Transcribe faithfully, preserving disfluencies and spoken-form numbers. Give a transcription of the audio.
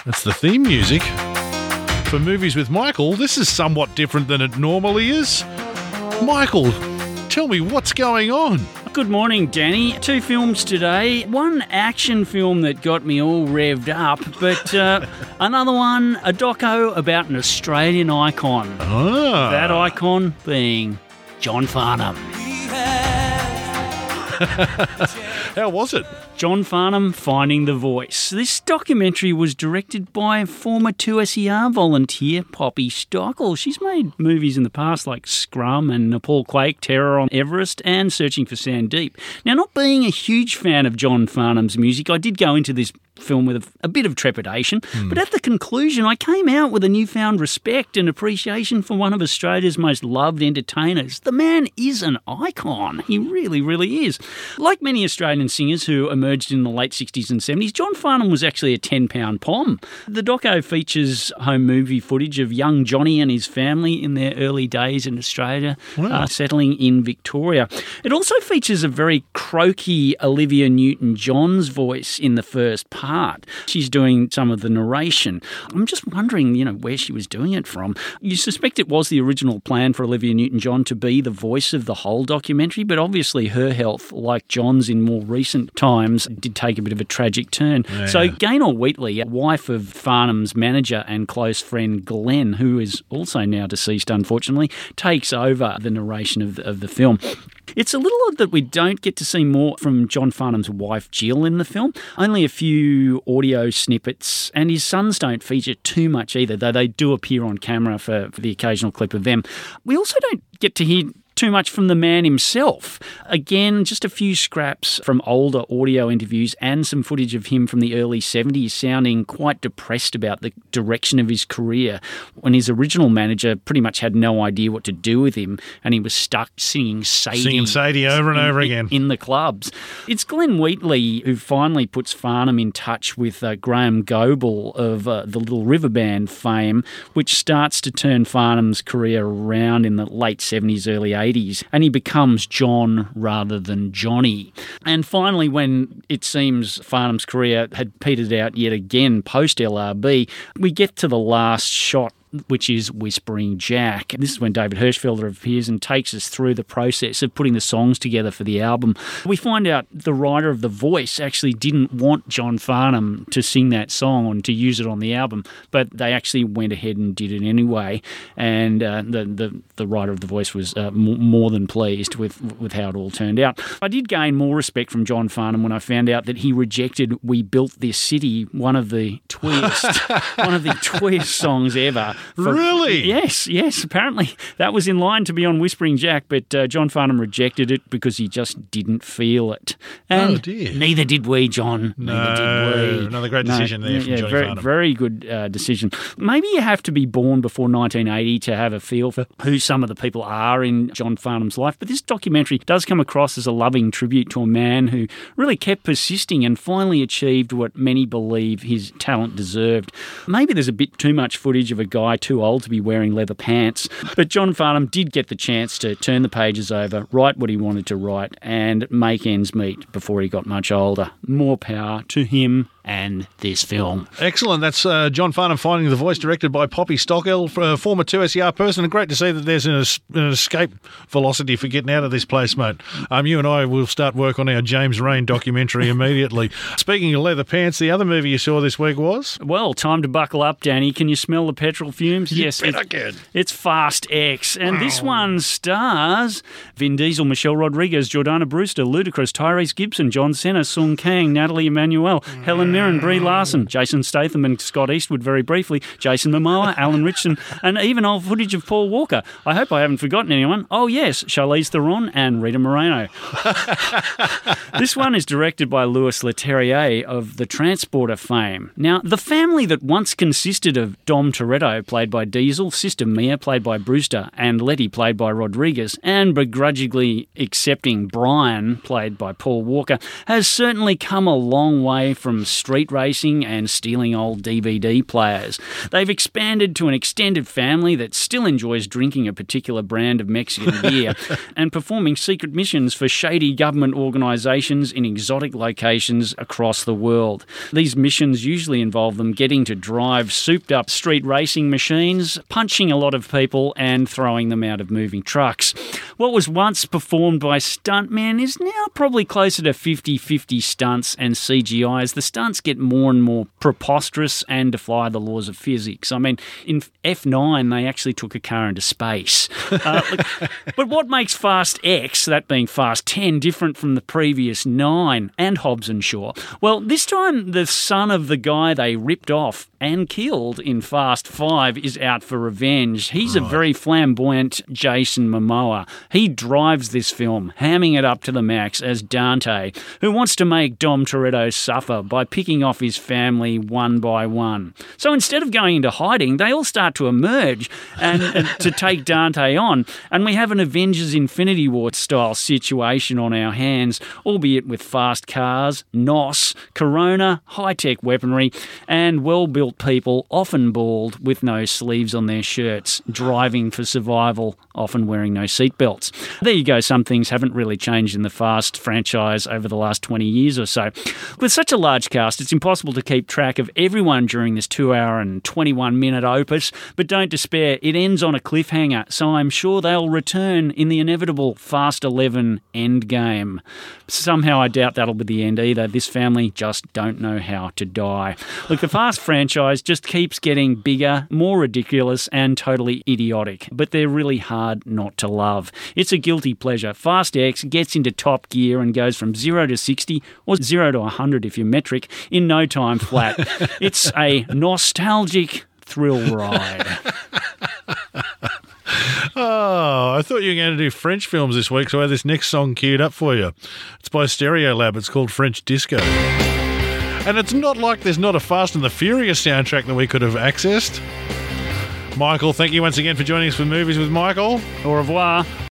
That's the theme music for Movies with Michael. This is somewhat different than it normally is. Michael, tell me what's going on. Good morning, Danny. Two films today. One action film that got me all revved up, but uh, another one, a doco about an Australian icon. Ah. That icon being John Farnham. How was it? John Farnham, Finding the Voice. This documentary was directed by former two S E R volunteer Poppy Stockel. She's made movies in the past like Scrum and Nepal Quake, Terror on Everest and Searching for Sandeep. Now, not being a huge fan of John Farnham's music, I did go into this film with a, a bit of trepidation, mm. but at the conclusion I came out with a newfound respect and appreciation for one of Australia's most loved entertainers. The man is an icon. He really, really is. Like many Australian singers who emerged in the late sixties and seventies, John Farnham was actually a ten-pound pom. The doco features home movie footage of young Johnny and his family in their early days in Australia, wow. uh, settling in Victoria. It also features a very croaky Olivia Newton-John's voice in the first part. Part. She's doing some of the narration. I'm just wondering, you know, where she was doing it from. You suspect it was the original plan for Olivia Newton-John to be the voice of the whole documentary, but obviously her health, like John's in more recent times, did take a bit of a tragic turn. Yeah. So Gaynor Wheatley, wife of Farnham's manager and close friend Glenn, who is also now deceased, unfortunately, takes over the narration of the, of the film. It's a little odd that we don't get to see more from John Farnham's wife, Jill, in the film. Only a few audio snippets, and his sons don't feature too much either, though they do appear on camera for, for the occasional clip of them. We also don't get to hear too much from the man himself. Again, just a few scraps from older audio interviews and some footage of him from the early seventies sounding quite depressed about the direction of his career when his original manager pretty much had no idea what to do with him and he was stuck singing Sadie. Singing Sadie over and in, over again. In, in the clubs. It's Glenn Wheatley who finally puts Farnham in touch with uh, Graham Goble of uh, the Little River Band fame, which starts to turn Farnham's career around in the late seventies, early eighties. And he becomes John rather than Johnny. And finally, when it seems Farnham's career had petered out yet again post-L R B, we get to the last shot, which is Whispering Jack. This is when David Hirschfelder appears and takes us through the process of putting the songs together for the album. We find out the writer of The Voice actually didn't want John Farnham to sing that song and to use it on the album, but they actually went ahead and did it anyway. And uh, the, the the writer of The Voice was uh, m- more than pleased with, with how it all turned out. I did gain more respect from John Farnham when I found out that he rejected We Built This City, one of the tweest, one of the tweest songs ever. For, really? Yes, yes. Apparently that was in line to be on Whispering Jack, but uh, John Farnham rejected it because he just didn't feel it. And oh, dear. Neither did we, John. No, neither did we. Another great decision no, there from yeah, Johnny very, Farnham. Very good uh, decision. Maybe you have to be born before nineteen eighty to have a feel for who some of the people are in John Farnham's life, but this documentary does come across as a loving tribute to a man who really kept persisting and finally achieved what many believe his talent deserved. Maybe there's a bit too much footage of a guy too old to be wearing leather pants, but John Farnham did get the chance to turn the pages over, write what he wanted to write, and make ends meet before he got much older. More power to him and this film. Excellent. That's uh, John Farnham, Finding the Voice, directed by Poppy Stockel, a former two S E R person. And great to see that there's an, an escape velocity for getting out of this place, mate. Um, you and I will start work on our James Rain documentary immediately. Speaking of leather pants, the other movie you saw this week was? Well, time to buckle up, Danny. Can you smell the petrol fumes? You yes, bet it's, I can. It's Fast X. And wow. this one stars Vin Diesel, Michelle Rodriguez, Jordana Brewster, Ludacris, Tyrese Gibson, John Cena, Sung Kang, Natalie Emmanuel, mm. Helen Mirren, Brie Larson, Jason Statham and Scott Eastwood very briefly, Jason Momoa, Alan Ritchson, and even old footage of Paul Walker. I hope I haven't forgotten anyone. Oh yes, Charlize Theron and Rita Moreno. This one is directed by Louis Leterrier of the Transporter fame. Now, the family that once consisted of Dom Toretto, played by Diesel, Sister Mia, played by Brewster, and Letty, played by Rodriguez, and begrudgingly accepting Brian, played by Paul Walker, has certainly come a long way from street racing and stealing old D V D players. They've expanded to an extended family that still enjoys drinking a particular brand of Mexican beer and performing secret missions for shady government organisations in exotic locations across the world. These missions usually involve them getting to drive souped-up street racing machines, punching a lot of people and throwing them out of moving trucks. What was once performed by stuntmen is now probably closer to fifty-fifty stunts and C G I as the stunts get more and more preposterous and defy the laws of physics. I mean, in F nine, they actually took a car into space. Uh, look, but what makes Fast X, that being Fast ten, different from the previous nine and Hobbs and Shaw? Well, this time the son of the guy they ripped off and killed in Fast five is out for revenge. He's right. a very flamboyant Jason Momoa. He drives this film, hamming it up to the max as Dante, who wants to make Dom Toretto suffer by picking off his family one by one. So instead of going into hiding, they all start to emerge and, and to take Dante on, and we have an Avengers Infinity War style situation on our hands, albeit with fast cars, N O S, Corona, high-tech weaponry, and well-built people, often bald, with no sleeves on their shirts, driving for survival, often wearing no seatbelts. There you go, some things haven't really changed in the Fast franchise over the last twenty years or so. With such a large cast, it's impossible to keep track of everyone during this two hour and twenty-one minute opus, but don't despair, it ends on a cliffhanger, so I'm sure they'll return in the inevitable Fast eleven endgame. Somehow I doubt that'll be the end either. This family just don't know how to die. Look, the Fast franchise just keeps getting bigger, more ridiculous, and totally idiotic, but they're really hard not to love. It's a guilty pleasure. Fast X gets into top gear and goes from zero to sixty, or zero to one hundred if you're metric, in no time flat. It's a nostalgic thrill ride. Oh, I thought you were going to do French films this week, so I had this next song queued up for you. It's by Stereolab. It's called French Disco. And it's not like there's not a Fast and the Furious soundtrack that we could have accessed. Michael, thank you once again for joining us for Movies with Michael. Au revoir.